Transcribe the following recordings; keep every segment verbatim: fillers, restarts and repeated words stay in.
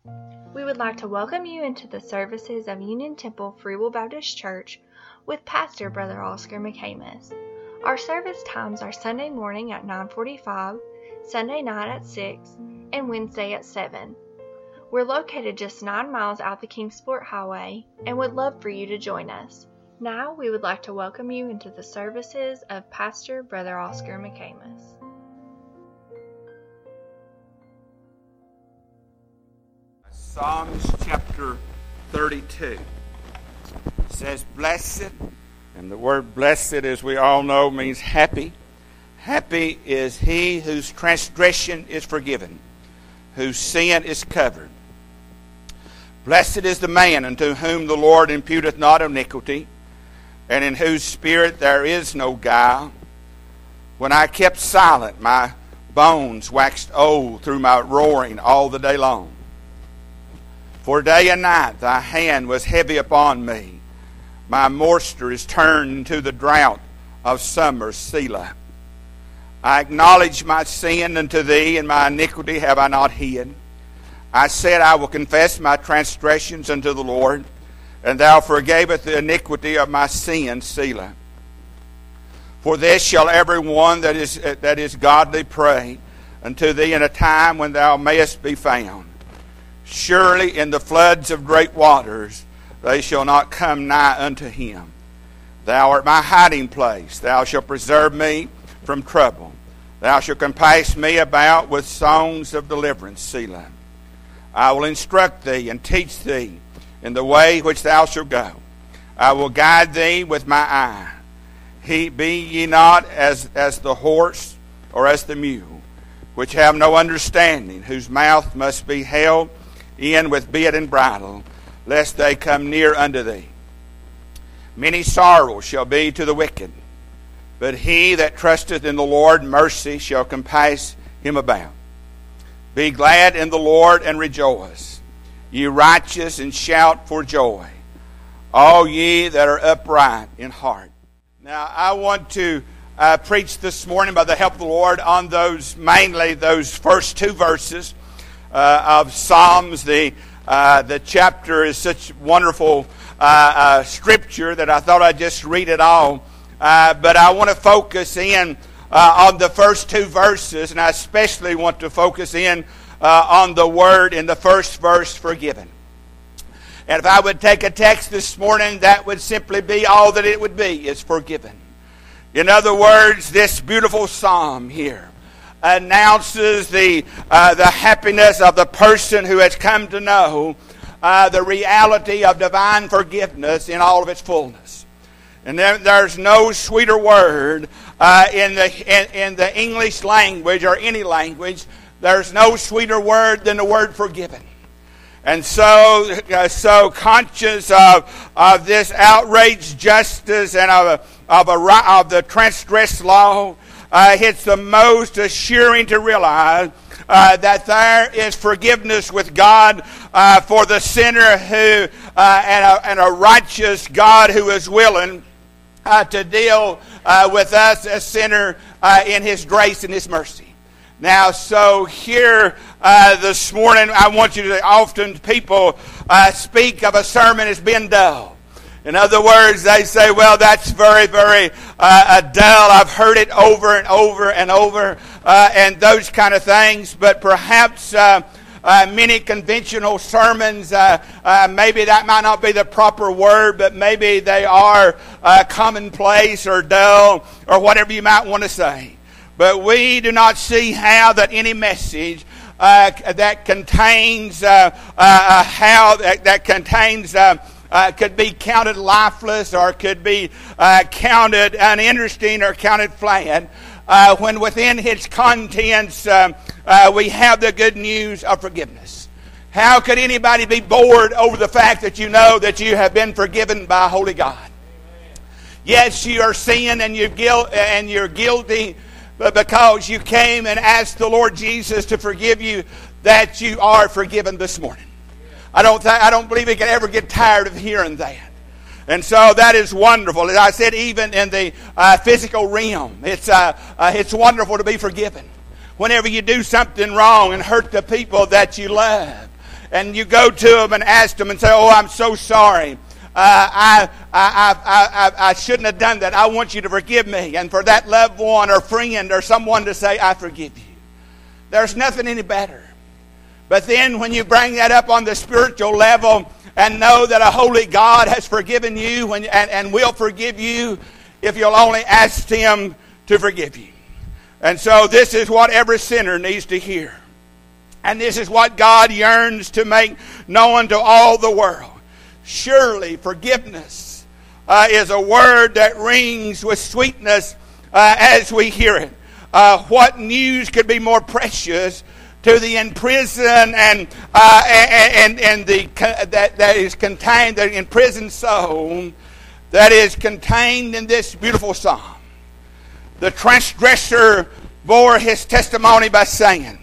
We would like to welcome you into the services of Union Temple Free Will Baptist Church with Pastor Brother Oscar McCamus. Our service times are Sunday morning at nine forty-five, Sunday night at six, and Wednesday at seven. We're located just nine miles out the Kingsport Highway and would love for you to join us. Now we would like to welcome you into the services of Pastor Brother Oscar McCamus. Psalms chapter thirty-two says, blessed, and the word blessed, as we all know, means happy. Happy is he whose transgression is forgiven, whose sin is covered. Blessed is the man unto whom the Lord imputeth not iniquity, and in whose spirit there is no guile. When I kept silent, my bones waxed old through my roaring all the day long. For day and night thy hand was heavy upon me. My moisture is turned into the drought of summer, Selah. I acknowledge my sin unto thee, and my iniquity have I not hid. I said, I will confess my transgressions unto the Lord, and thou forgavest the iniquity of my sin, Selah. For this shall every one that is, that is godly pray unto thee in a time when thou mayest be found. Surely in the floods of great waters they shall not come nigh unto him. Thou art my hiding place. Thou shalt preserve me from trouble. Thou shalt compass me about with songs of deliverance, Selah. I will instruct thee and teach thee in the way which thou shalt go. I will guide thee with my eye. He, be ye not as, as the horse or as the mule, which have no understanding, whose mouth must be held in with bit and bridle, lest they come near unto thee. Many sorrows shall be to the wicked, but he that trusteth in the Lord, mercy shall compass him about. Be glad in the Lord and rejoice, ye righteous, and shout for joy, all ye that are upright in heart. Now I want to uh, preach this morning by the help of the Lord on those, mainly those first two verses Uh, of Psalms. The uh, the chapter is such wonderful uh, uh, scripture that I thought I'd just read it all. Uh, but I want to focus in uh, on the first two verses, and I especially want to focus in uh, on the word in the first verse, forgiven. And if I would take a text this morning, that would simply be all that it would be, is forgiven. In other words, this beautiful psalm here announces the uh, the happiness of the person who has come to know uh, the reality of divine forgiveness in all of its fullness. And there, there's no sweeter word uh, in the in, in the English language or any language. There's no sweeter word than the word forgiven. And so, uh, so conscious of of this outraged justice and of of a of the transgressed law. Uh, it's the most assuring to realize uh, that there is forgiveness with God uh, for the sinner who uh, and, a, and a righteous God who is willing uh, to deal uh, with us as sinner uh, in His grace and His mercy. Now, so here uh, this morning, I want you to, often people uh, speak of a sermon as being dull. In other words, they say, well, that's very, very uh, dull. I've heard it over and over and over, uh, and those kind of things. But perhaps uh, uh, many conventional sermons, uh, uh, maybe that might not be the proper word, but maybe they are uh, commonplace or dull or whatever you might want to say. But we do not see how that any message uh, that contains uh, uh, how that, that contains. Uh, Uh, could be counted lifeless, or could be uh, counted uninteresting, or counted flat, uh, when within its contents uh, uh, we have the good news of forgiveness. How could anybody be bored over the fact that you know that you have been forgiven by a holy God? Yes, you are sin and you're guilt and you're guilty, but because you came and asked the Lord Jesus to forgive you, that you are forgiven this morning. I don't th- I don't believe he can ever get tired of hearing that. And so that is wonderful. As I said, even in the uh, physical realm, it's uh, uh, it's wonderful to be forgiven. Whenever you do something wrong and hurt the people that you love, and you go to them and ask them and say, oh, I'm so sorry. Uh, I, I, I, I, I shouldn't have done that. I want you to forgive me. And for that loved one or friend or someone to say, I forgive you. There's nothing any better. But then when you bring that up on the spiritual level and know that a holy God has forgiven you and, and, and will forgive you if you'll only ask Him to forgive you. And so this is what every sinner needs to hear. And this is what God yearns to make known to all the world. Surely forgiveness uh, is a word that rings with sweetness uh, as we hear it. Uh, what news could be more precious to the imprisoned and uh, and and the that that is contained, the imprisoned soul that is contained in this beautiful psalm. The transgressor bore his testimony by saying,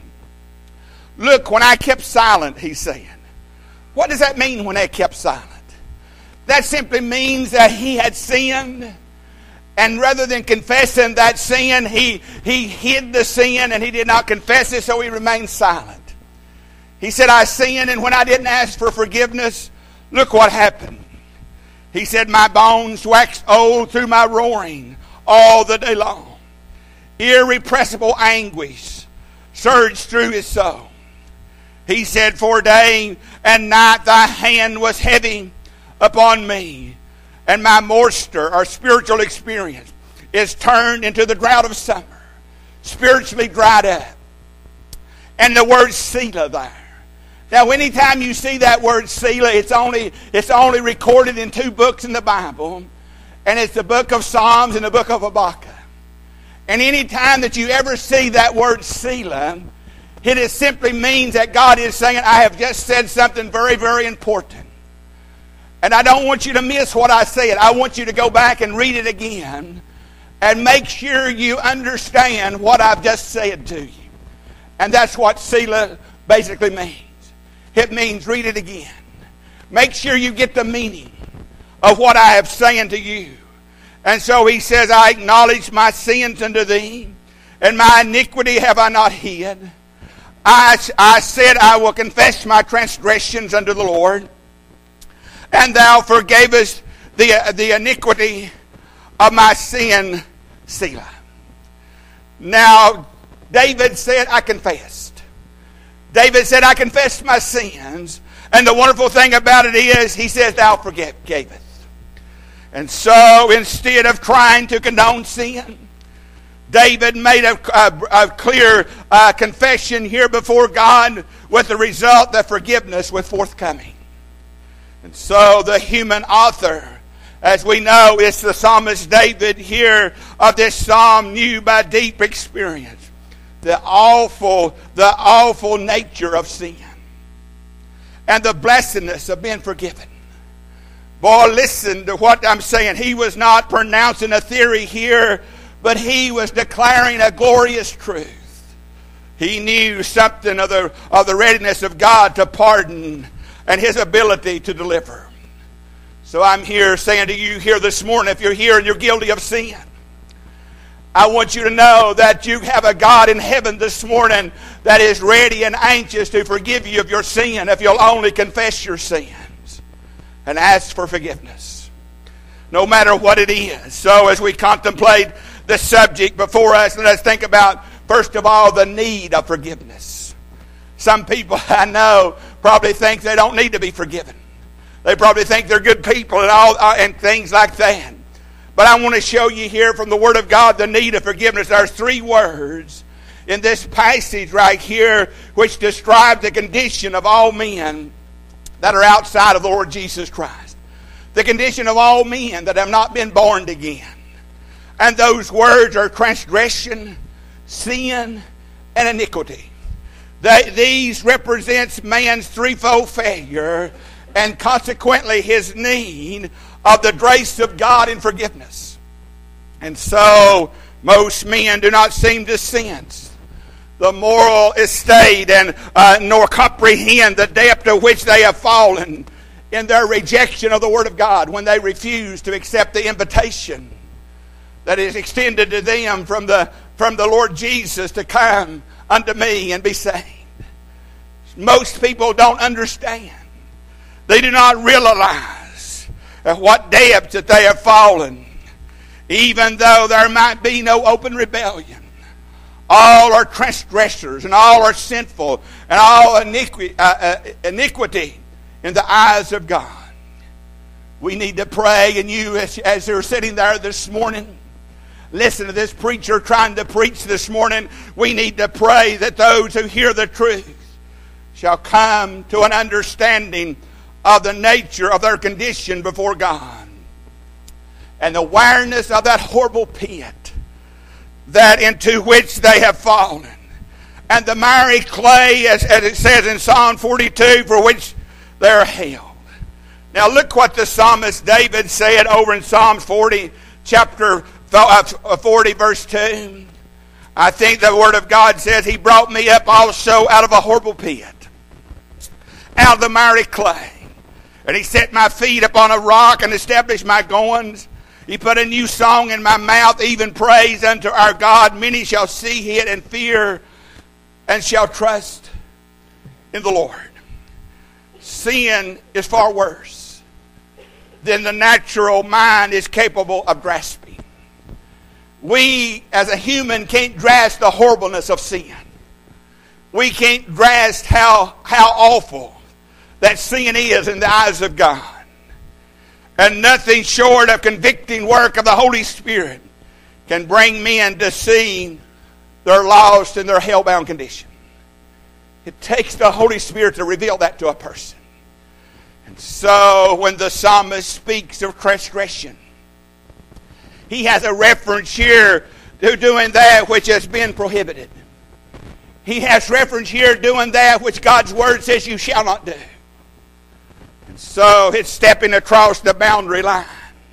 "Look, when I kept silent," he's saying. What does that mean when they kept silent? That simply means that he had sinned. And rather than confessing that sin, he, he hid the sin and he did not confess it, so he remained silent. He said, I sinned, and when I didn't ask for forgiveness, look what happened. He said, my bones waxed old through my roaring all the day long. Irrepressible anguish surged through his soul. He said, for day and night thy hand was heavy upon me. And my moisture, or spiritual experience, is turned into the drought of summer. Spiritually dried up. And the word Selah there. Now, anytime you see that word Selah, it's only, it's only recorded in two books in the Bible. And it's the book of Psalms and the book of Habakkuk. And anytime that you ever see that word Selah, it is simply means that God is saying, I have just said something very, very important. And I don't want you to miss what I said. I want you to go back and read it again and make sure you understand what I've just said to you. And that's what Selah basically means. It means read it again. Make sure you get the meaning of what I have saying to you. And so he says, I acknowledge my sins unto thee, and my iniquity have I not hid. I, I said, I will confess my transgressions unto the Lord. And thou forgavest the, the iniquity of my sin, Selah. Now, David said, I confessed. David said, I confessed my sins. And the wonderful thing about it is, he says, thou forgavest. And so, instead of trying to condone sin, David made a, a, a clear uh, confession here before God, with the result that forgiveness was forthcoming. And so the human author, as we know, is the psalmist David here of this psalm, knew by deep experience the awful, the awful nature of sin and the blessedness of being forgiven. Boy, listen to what I'm saying. He was not pronouncing a theory here, but he was declaring a glorious truth. He knew something of the, of the readiness of God to pardon and His ability to deliver. So I'm here saying to you here this morning, if you're here and you're guilty of sin, I want you to know that you have a God in heaven this morning that is ready and anxious to forgive you of your sin if you'll only confess your sins and ask for forgiveness, no matter what it is. So as we contemplate the subject before us, let's think about, first of all, the need of forgiveness. Some people I know probably think they don't need to be forgiven. They probably think they're good people and all uh, and things like that. But I want to show you here from the Word of God the need of forgiveness. There's three words in this passage right here which describe the condition of all men that are outside of the Lord Jesus Christ. The condition of all men that have not been born again. And those words are transgression, sin, and iniquity. They, these represents man's threefold failure and consequently his need of the grace of God in forgiveness. And so most men do not seem to sense the moral estate and uh, nor comprehend the depth to which they have fallen in their rejection of the Word of God when they refuse to accept the invitation that is extended to them from the, from the Lord Jesus to come unto me and be saved. most people don't understand. They do not realize at what depths that they have fallen, even though there might be no open rebellion. All are transgressors, and all are sinful, and all iniquity, uh, uh, iniquity in the eyes of God. We need to pray, and you, as, as you're sitting there this morning, listen to this preacher trying to preach this morning. We need to pray that those who hear the truth shall come to an understanding of the nature of their condition before God, and the awareness of that horrible pit that into which they have fallen, and the miry clay, as, as it says in Psalm forty-two, for which they are held. Now look what the psalmist David said over in Psalms forty, chapter forty, verse two. I think the Word of God says, He brought me up also out of a horrible pit, out of the miry clay. And He set my feet upon a rock and established my goings. He put a new song in my mouth, even praise unto our God. Many shall see it and fear and shall trust in the Lord. Sin is far worse than the natural mind is capable of grasping. We, as a human, can't grasp the horribleness of sin. We can't grasp how, how awful that sin is in the eyes of God. And nothing short of convicting work of the Holy Spirit can bring men to see their lost and their hell-bound condition. It takes the Holy Spirit to reveal that to a person. And so when the psalmist speaks of transgression, he has a reference here to doing that which has been prohibited. He has reference here doing that which God's Word says you shall not do. And so it's stepping across the boundary line,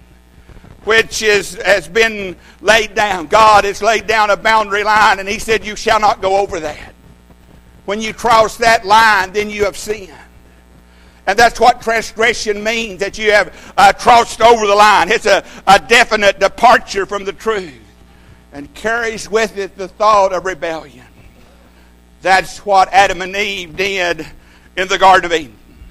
which is, has been laid down. God has laid down a boundary line, and He said you shall not go over that. When you cross that line, then you have sinned. And that's what transgression means, that you have uh, crossed over the line. It's a, a definite departure from the truth and carries with it the thought of rebellion. That's what Adam and Eve did in the Garden of Eden.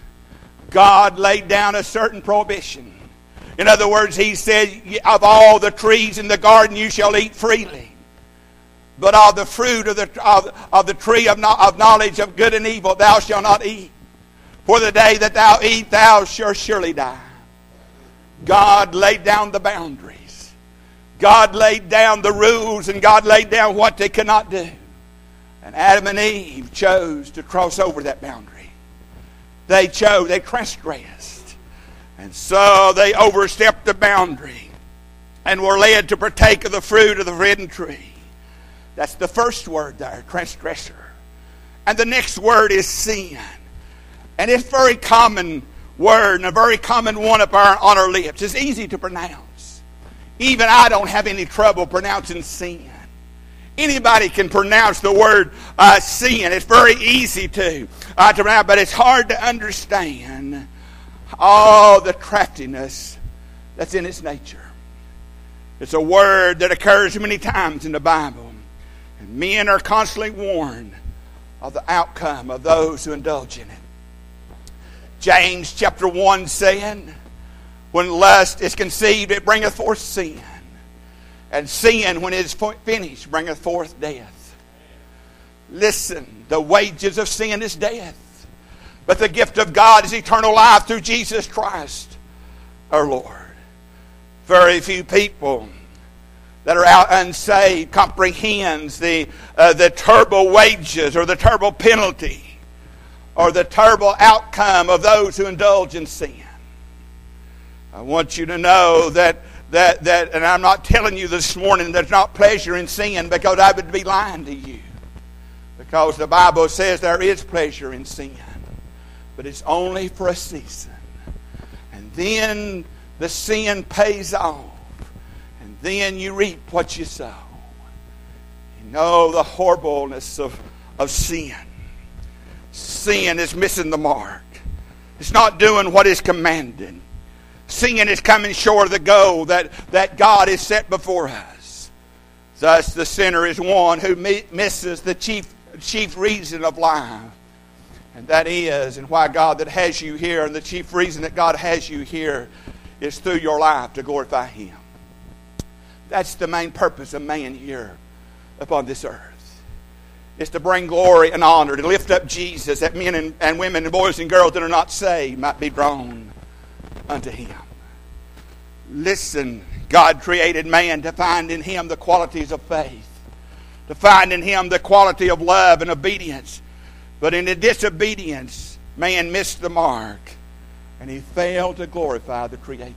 God laid down a certain prohibition. In other words, He said, of all the trees in the garden you shall eat freely. But of the fruit of the, of, of the tree of, of knowledge of good and evil thou shalt not eat. For the day that thou eat, thou shalt surely die. God laid down the boundaries. God laid down the rules, and God laid down what they could not do. And Adam and Eve chose to cross over that boundary. They chose, they transgressed. And so they overstepped the boundary and were led to partake of the fruit of the forbidden tree. That's the first word there, transgressor. And the next word is sin. And it's a very common word and a very common one up our, on our lips. It's easy to pronounce. Even I don't have any trouble pronouncing sin. Anybody can pronounce the word uh, sin. It's very easy to, uh, to pronounce, but it's hard to understand all the craftiness that's in its nature. It's a word that occurs many times in the Bible. And men are constantly warned of the outcome of those who indulge in it. James chapter one saying, when lust is conceived, it bringeth forth sin. And sin, when it is finished, bringeth forth death. Listen, the wages of sin is death. But the gift of God is eternal life through Jesus Christ, our Lord. Very few people that are out unsaved comprehends the, uh, the terrible wages or the terrible penalty or the terrible outcome of those who indulge in sin. I want you to know that, that, that, and I'm not telling you this morning there's not pleasure in sin, because I would be lying to you. Because the Bible says there is pleasure in sin, but it's only for a season. And then the sin pays off, and then you reap what you sow. You know the horribleness of, of sin. Sin is missing the mark. It's not doing what is commanded. Sin is coming short of the goal that, that God has set before us. Thus the sinner is one who misses the chief, chief reason of life. And that is, and why God that has you here, and the chief reason that God has you here is through your life to glorify Him. That's the main purpose of man here upon this earth. Is to bring glory and honor, to lift up Jesus, that men and, and women and boys and girls that are not saved might be drawn unto Him. Listen, God created man to find in him the qualities of faith, to find in him the quality of love and obedience. But in the disobedience, man missed the mark, and he failed to glorify the Creator.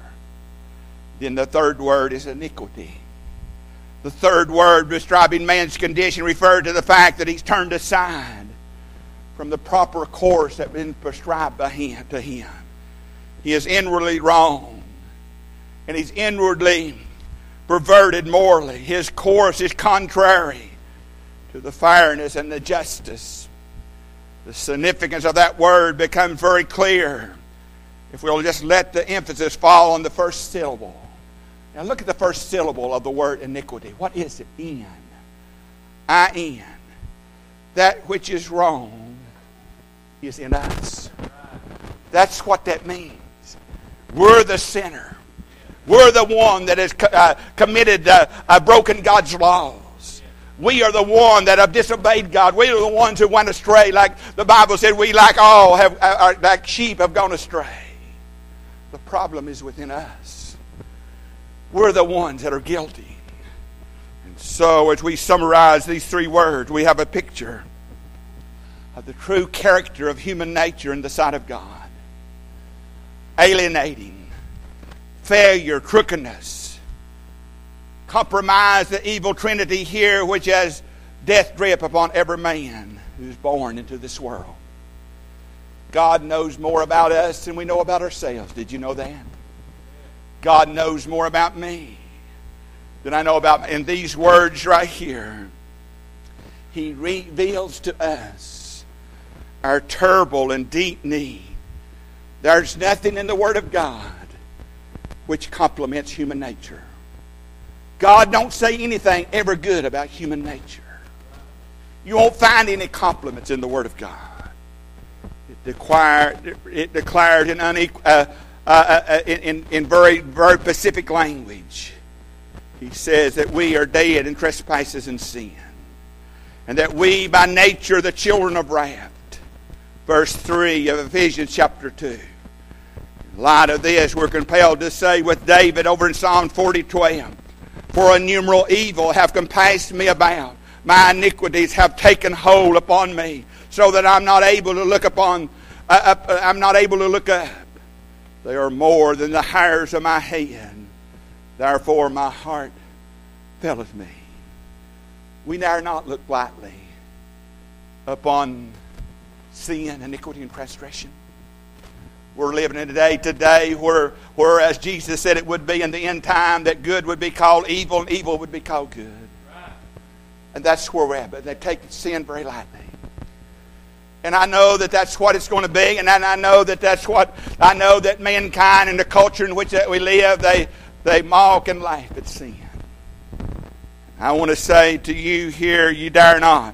Then the third word is iniquity. The third word describing man's condition referred to the fact that he's turned aside from the proper course that has been prescribed by him, to him. He is inwardly wrong, and he's inwardly perverted morally. His course is contrary to the fairness and the justice. The significance of that word becomes very clear if we'll just let the emphasis fall on the first syllable. Now look at the first syllable of the word iniquity. What is it? In. I N. That which is wrong is in us. That's what that means. We're the sinner. We're the one that has uh, committed, uh, uh, broken God's laws. We are the one that have disobeyed God. We are the ones who went astray. Like the Bible said, we like all have, uh, like sheep have gone astray. The problem is within us. We're the ones that are guilty. And so as we summarize these three words, we have a picture of the true character of human nature in the sight of God. Alienating, failure, crookedness, compromise, the evil trinity here which has death drip upon every man who's born into this world. God knows more about us than we know about ourselves. Did you know that? God knows more about me than I know about me. In these words right here, He reveals to us our terrible and deep need. There's nothing in the Word of God which complements human nature. God don't say anything ever good about human nature. You won't find any compliments in the Word of God. It declared, it declared an unequal... Uh, Uh, uh, in, in very, very specific language. He says that we are dead in trespasses and sin, and that we by nature are the children of wrath. Verse three of Ephesians chapter two. In light of this, we're compelled to say with David over in Psalm forty twelve, for innumerable evil have compassed me about. My iniquities have taken hold upon me, so that I'm not able to look upon, uh, uh, I'm not able to look up. They are more than the hairs of my head. Therefore my heart faileth me. We dare not look lightly upon sin, iniquity, and transgression. We're living in a day today where, where, as Jesus said it would be in the end time, that good would be called evil and evil would be called good. And that's where we're at. But they take sin very lightly. And I know that that's what it's going to be, and I know that that's what I know that mankind and the culture in which that we live, they they mock and laugh at sin. I want to say to you here, you dare not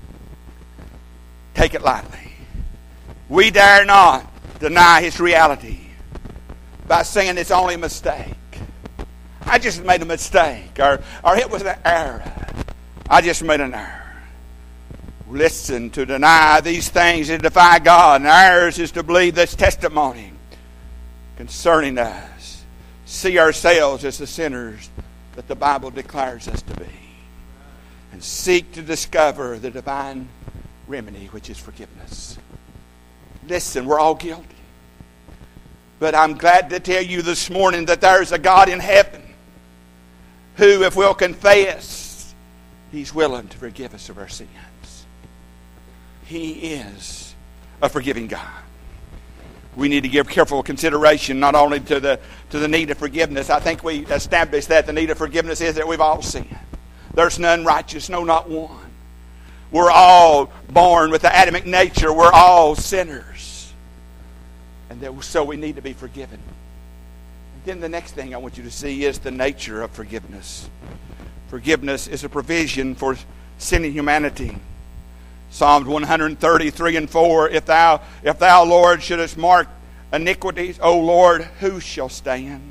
take it lightly. We dare not deny its reality by saying it's only a mistake. I just made a mistake, or or it was an error. I just made an error. Listen, to deny these things is to defy God, and ours is to believe this testimony concerning us. See ourselves as the sinners that the Bible declares us to be, and seek to discover the divine remedy, which is forgiveness. Listen, we're all guilty. But I'm glad to tell you this morning that there's a God in heaven who, if we'll confess, He's willing to forgive us of our sins. He is a forgiving God. We need to give careful consideration not only to the to the need of forgiveness. I think we established that the need of forgiveness is that we've all sinned. There's none righteous, no, not one. We're all born with the Adamic nature. We're all sinners. And that, so we need to be forgiven. And then the next thing I want you to see is the nature of forgiveness. Forgiveness is a provision for sinning humanity. Psalms one thirty-three and four, If thou, if thou, Lord, shouldest mark iniquities, O Lord, who shall stand?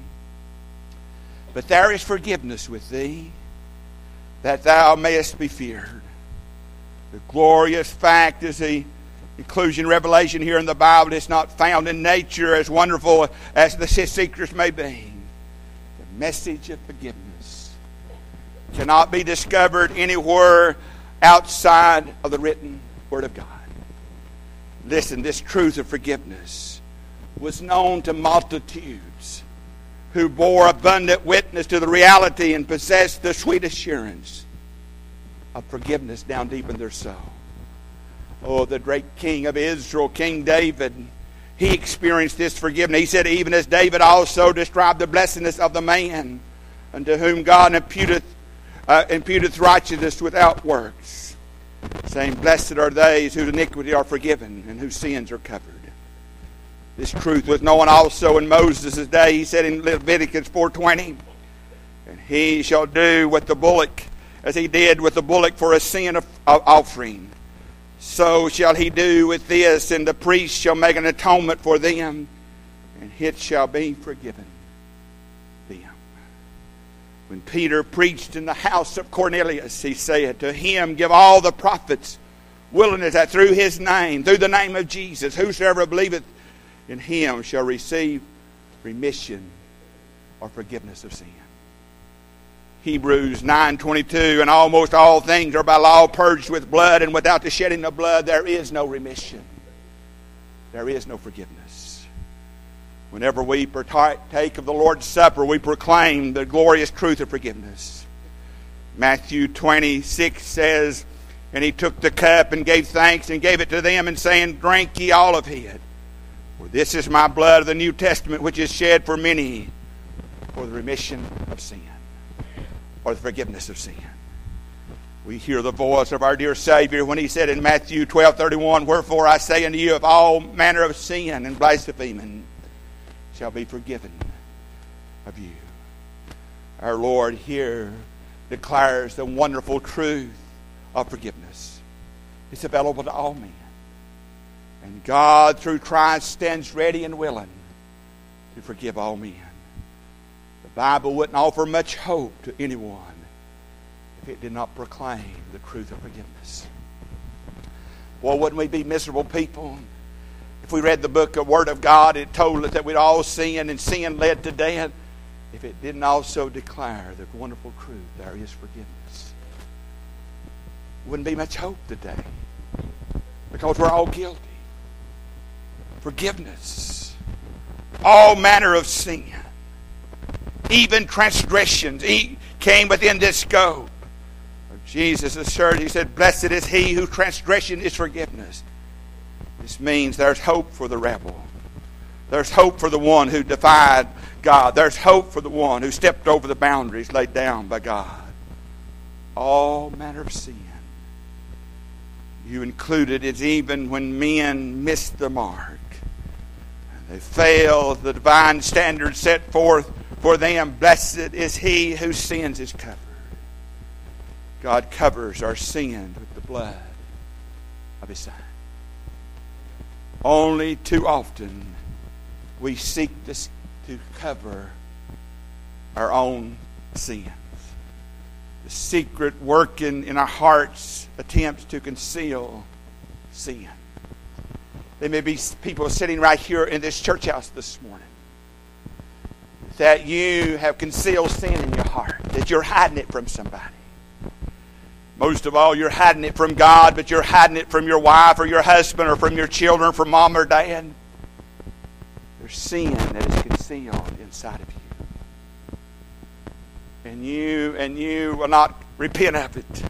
But there is forgiveness with thee, that thou mayest be feared. The glorious fact is the inclusion revelation here in the Bible is not found in nature, as wonderful as the secrets may be. The message of forgiveness cannot be discovered anywhere outside of the written Word of God. Listen, this truth of forgiveness was known to multitudes who bore abundant witness to the reality and possessed the sweet assurance of forgiveness down deep in their soul. Oh, the great king of Israel, King David, he experienced this forgiveness. He said, even as David also described the blessedness of the man unto whom God imputeth, uh, imputeth righteousness without works, saying, blessed are they whose iniquity are forgiven and whose sins are covered. This truth was known also in Moses' day. He said in Leviticus four twenty, and he shall do with the bullock as he did with the bullock for a sin of, of offering. So shall he do with this, and the priest shall make an atonement for them, and it shall be forgiven them. When Peter preached in the house of Cornelius, he said, to him give all the prophets willingness that through his name, through the name of Jesus, whosoever believeth in him shall receive remission or forgiveness of sin. Hebrews nine twenty-two, and almost all things are by law purged with blood, and without the shedding of blood there is no remission. There is no forgiveness. Whenever we partake of the Lord's Supper, we proclaim the glorious truth of forgiveness. Matthew twenty-six says, and he took the cup and gave thanks and gave it to them, and saying, drink ye all of it. For this is my blood of the New Testament, which is shed for many for the remission of sin, or the forgiveness of sin. We hear the voice of our dear Savior when he said in Matthew twelve thirty-one, wherefore I say unto you, of all manner of sin and blaspheming shall be forgiven of you. Our Lord here declares the wonderful truth of forgiveness. It's available to all men. And God, through Christ, stands ready and willing to forgive all men. The Bible wouldn't offer much hope to anyone if it did not proclaim the truth of forgiveness. Well, wouldn't we be miserable people if we read the book of Word of God? It told us that we'd all sinned and sin led to death. If it didn't also declare the wonderful truth, there is forgiveness. Wouldn't be much hope today because we're all guilty. Forgiveness. All manner of sin. Even transgressions came within this scope of Jesus' assertion. He said, blessed is he whose transgression is forgiveness. This means there's hope for the rebel. There's hope for the one who defied God. There's hope for the one who stepped over the boundaries laid down by God. All manner of sin. You included it even when men missed the mark. They fail the divine standard set forth for them. Blessed is he whose sins is covered. God covers our sin with the blood of his Son. Only too often we seek this to cover our own sins. The secret working in our hearts attempts to conceal sin. There may be people sitting right here in this church house this morning that you have concealed sin in your heart, that you're hiding it from somebody. Most of all, you're hiding it from God, but you're hiding it from your wife or your husband or from your children, from mom or dad. There's sin that is concealed inside of you. And you and you will not repent of it.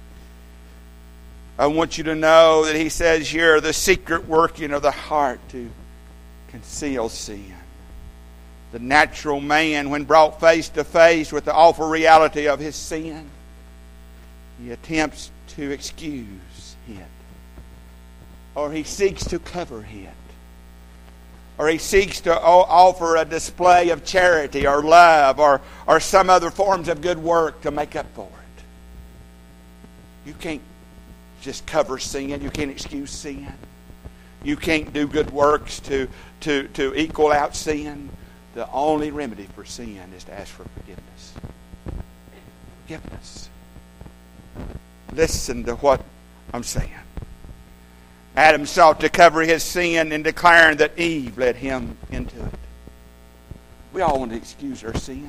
I want you to know that he says here, the secret working of the heart to conceal sin. The natural man, when brought face to face with the awful reality of his sin, he attempts to excuse it. Or he seeks to cover it. Or he seeks to offer a display of charity or love or, or some other forms of good work to make up for it. You can't just cover sin. You can't excuse sin. You can't do good works to, to, to equal out sin. The only remedy for sin is to ask for forgiveness. Forgiveness. Listen to what I'm saying. Adam sought to cover his sin in declaring that Eve led him into it. We all want to excuse our sin.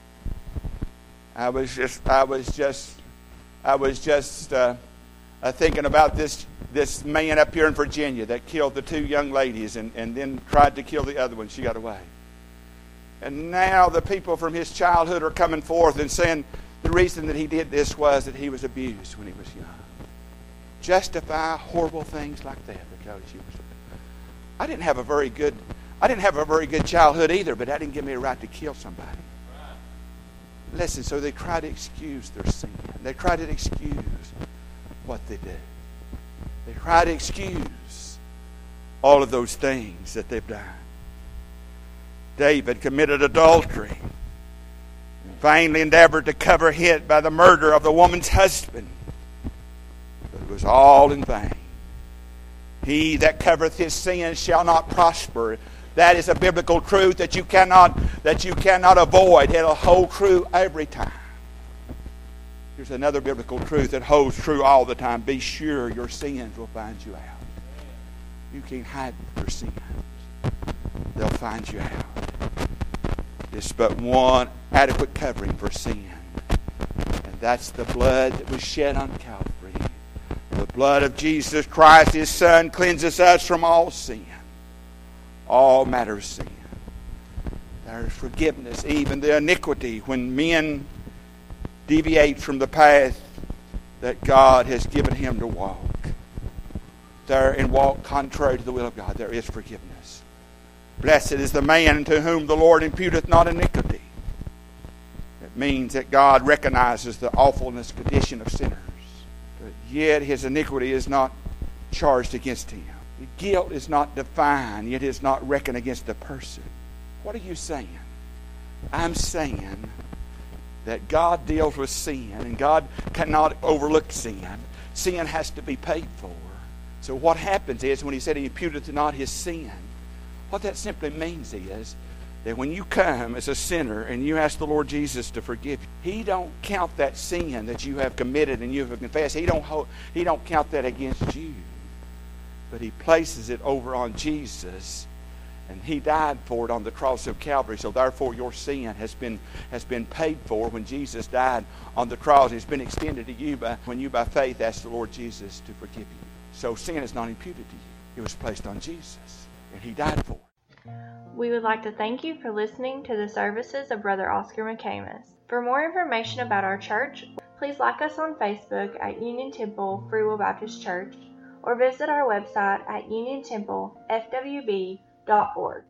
I was just, I was just, I was just uh, uh, thinking about this this man up here in Virginia that killed the two young ladies and, and then tried to kill the other one. She got away. And now the people from his childhood are coming forth and saying the reason that he did this was that he was abused when he was young. Justify horrible things like that because he was. I didn't have a very good. I didn't have a very good childhood either, but that didn't give me a right to kill somebody. Listen, so they try to excuse their sin. They try to excuse what they did. They try to excuse all of those things that they've done. David committed adultery and vainly endeavored to cover it by the murder of the woman's husband. But it was all in vain. He that covereth his sins shall not prosper. That is a biblical truth that you cannot that you cannot avoid. It'll hold true every time. Here's another biblical truth that holds true all the time. Be sure your sins will find you out. You can't hide your sins. They'll find you out. There's but one adequate covering for sin. And that's the blood that was shed on Calvary. The blood of Jesus Christ, His Son, cleanses us from all sin. All matter of sin. There's forgiveness, even the iniquity, when men deviate from the path that God has given him to walk. There and walk contrary to the will of God. There is forgiveness. Blessed is the man to whom the Lord imputeth not iniquity. It means that God recognizes the awfulness condition of sinners, but yet his iniquity is not charged against him. The guilt is not defined, yet is not reckoned against the person. What are you saying? I'm saying that God deals with sin, and God cannot overlook sin. Sin has to be paid for. So what happens is, when he said he imputeth not his sin, what that simply means is that when you come as a sinner and you ask the Lord Jesus to forgive you, He don't count that sin that you have committed and you have confessed. He don't hold, He don't count that against you. But He places it over on Jesus, and He died for it on the cross of Calvary. So therefore your sin has been has been paid for when Jesus died on the cross. It's been extended to you by, when you by faith ask the Lord Jesus to forgive you. So sin is not imputed to you. It was placed on Jesus, and He died for it. We would like to thank you for listening to the services of Brother Oscar McCamus. For more information about our church, please like us on Facebook at Union Temple Free Will Baptist Church, or visit our website at union temple f w b dot org.